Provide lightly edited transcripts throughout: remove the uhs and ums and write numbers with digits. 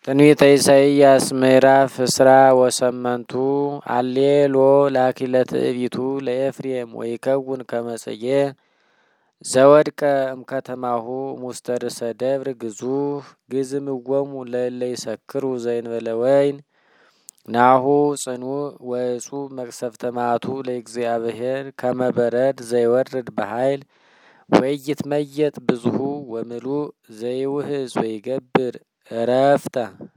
ትንቢተ ኢሳይያስ ምዕራፍ 18 አሌሎ ላኪለ ትዕቢቱ ለኤፍሬም ወይከውን ከመጽጌ ዘወድቀ እምከተማሁ ሙስተ ርእሰ ደብር ግዙፍ ግዝምዎሙ ለእለ ይሰክሩ ዘእንበለ ወይን ናሁ ጽኑዕ ወእጹብ መቅሰፍተ መዓቱ ለእግዚአብሔር ከመ በረድ ዘይወርድ በኃይል ወይትመየጥ ብዙሁ ወምሉእ ዘይውህዝ ወይገብር እረፍተ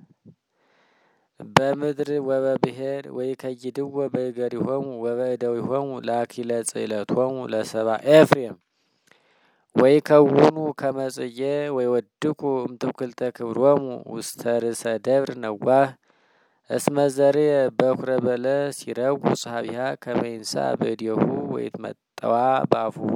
በምድር ወበብሔር ወይከይድዎ በእገሪሆሙ ወበእደዊሆሙ ላኪለ ጽዕለቶሙ ለሰብአ ኤፍሬም ወይከውኑ ከመ ጽጌ ወይወድቁ እምትውክልተ ክብሮሙ ውስተ ርእሰ ደብር ነዋህ እስመ ዘርየ በኵረ በለስ ይረውጽ ኀቤሃ ከመ ይንሣእ በእዴሁ ወይትመጠዋ በአፉሁ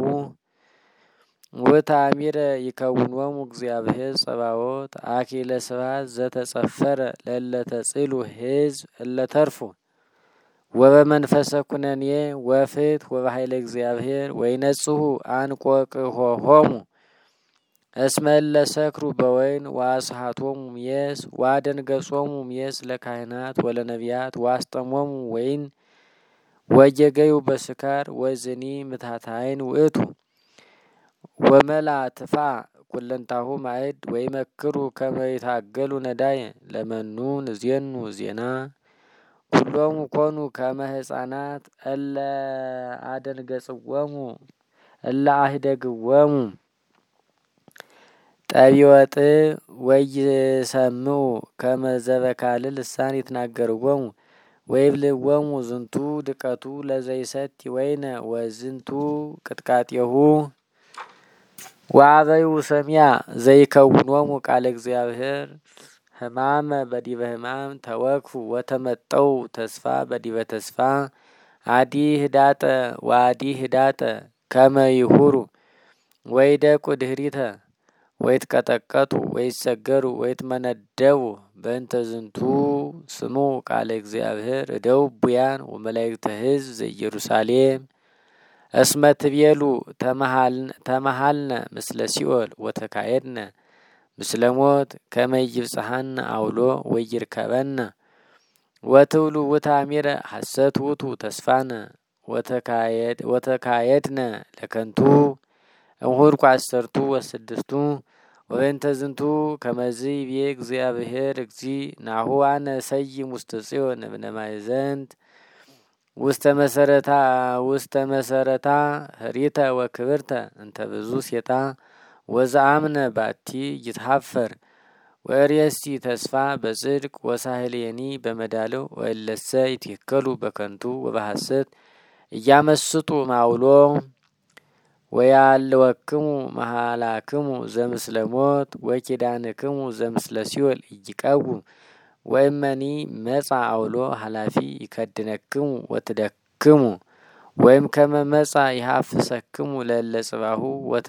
ወተአሚረ ይከውኖሙ እግዚአብሔር ጸባዖት አኪለ ስብሐት ዘተጸፈረ ለእለ ተጽሉ ሕዝብ እለ ተርፉ ወበመንፈሰ ኩነኔ ወፍትሕ ወበኃይለ እግዚአብሔር ወይነጽሁ አንቆቅሖሆሙ እስመ እለ ሰክሩ በወይን ወአስሐቶሙ ሜስ ወአደንገጾሙ ሜስ ለካህናት ወለነቢያት ወአስጠሞሙ ወይን ወጌገዩ በስካር ወዝኒ ምትሐተ ዓይን ውእቱ ወመላ ትፋዕ ኩለንታሁ ማዕድ ወይመክሩ ከመ ይታገሉ ነዳየ ለመኑ ንዜኑ ዜና ኩሎሙ ኮኑ ከመ ሕፃናት እለ አደንገጽዎሙ እለ አህደግዎሙ ጠቢወጥ ወይሰምዑ ከመ ዘበካልእ ልሳን ይትናገርዎሙ ወይብልዎሙ ዝንቱ ድቀቱ ለዘይሰቲ ወይነ ወዝንቱ ቅጥቃጤሁ ወአበዩ ሰሚያ ዘይከውኖሙ ቃለ እግዚአብሔር ሕማመ በዲበ ሕማም ተወክፉ ወተመጠው ተስፋ በዲበ ተስፋ አዲ ህዳጠ ወአዲ ህዳጠ ከመ ይሁሩ ወይደቁ ድኅሪተ ወይትቀጠቀጡ ወይሰገሩ ወይትመነደቡ በእንተ ዝንቱ ስምዑ ቃለ እግዚአብሔር እደው ቡያን ወመላእክተ ሕዝብ ዘኢየሩሳሌም እስመ ትቤሉ ተመሃልነ ምስለ ሲኦል ወተካየድነ ምስለ ሞት ከመ ይብጽሐነ አውሎ ወይርከበነ ወትብሉ ወተአሚረ ሐሰት ውእቱ ተስፋነ ወተካየድነ ለከንቱ እምሁልቁ 16 ወበእንተ ዝንቱ ከመዝ ይቤ እግዚአብሔር እግዚእ ናሁ አነ እሰይም ውስተ ጽዮን እብነ ማእዘንት ውስተ መሰረታ ህሪተ ወክብርተ እንተ ብዙ ሴታ ወዘአምነ ባቲ ይትሐፈር ወርእየሲ ተስፋ በጽድቅ ወሳህልየኒ በመዳለው ወእለሰ ይትከሉ በከንቱ ወበሐሰት እያመስጡ ማውሎ ወያልወክሙ መሃላክሙ ዘምስለ ሞት ወኪዳንክሙ ዘምስለ ሲኦል ኢይቀውም ወእመኒ መጻ አውሎ ኃላፊ ይከድነክሙ ወትደክሙ ወይም ከመ መጻ ይሐፍሰክሙ ለእለ ጽባሁ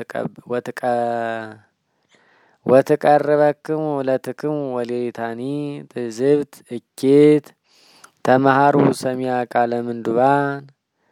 ወትቀርበክሙ ለትክሙ ወሌሊታኒ ትዝብት እኪት ተመሃሩ ሰሚያ ቃለ ምንዱባን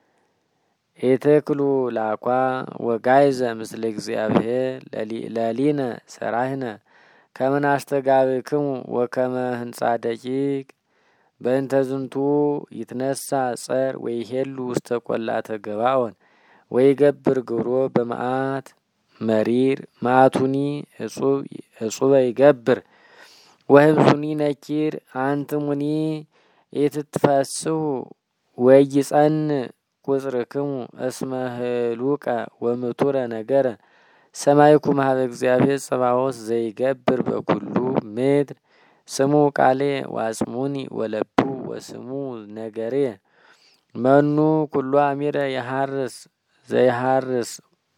ኢትክሉ ላኳ ወጋይዘ ምስለ እግዚአብሔር ለሊነ ሰራህነ ከመ ናስተጋብክሙ ወከመ ህንጻ ደቂቅ በእንተ ዝንቱ ይትነሳ ጸር ወይሄሉ ውስተ ቈላተ ገባኦን ወይገብር ግብሮ በመዓት መሪር መዓቱኒ እጹበ ይገብር ወህምዙኒ ነኪር አንትሙኒ ኢትትፈስሑ ወይጸንዕ ቁጽርክሙ እስመ ህሉቀ ወምቱረ ነገረ ሰማይኩም ሀበ እግዚአብሔር ጸባዖት ዘይገብር በኩሉ ምድር ስሙ ቃሌ ዋጽሙኒ ወለቡ ወስሙ ነገሬ መኑ ኩሉ አሚረ ዘይሃርስ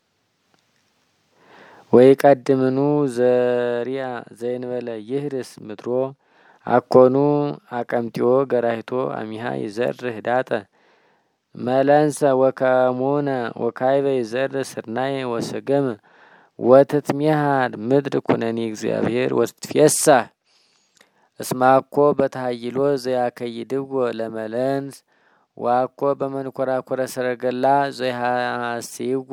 ወይቀድምኑ ዘሪአ ዘእንበለ ይህርስ ምድሮ አኮኑ አቀምጢዮ ገራሂቶ አሚሃ ይዘርህ ዳጠ መለንሰ ወከሙነ ወካይበ ይዘርህ ስርናይ ወሰገም ወትትሜሃር ምድር ኩነኔ እግዚአብሔር ወትትፌሳህ እስመ አኮ በተሃይሎ ዘያከይድዎ ለመለንስ ወአኮ በመንኰራኵረ ሰረገላ ዘይሐስይዎ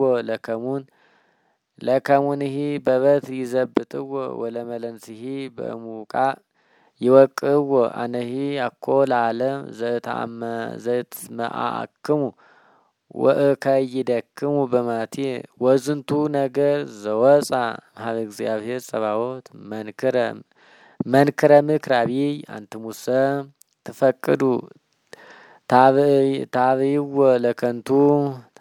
ለከሙንሂ በበትር ይዘብጥዎ ወለመለንስሂ በሙቃ ይወቅዎ አነሂ አኮ ለዓለም ዘትመአክሙ ወእከይደክሙ በማቴ ወዝንቱ ነገር ዘወፃ ሀበ እግዚአብሔር ጸባዖት መንክረ ምክር አብይ አንትሙሰ ትፈቅዱ ታብይዎ ለከንቱ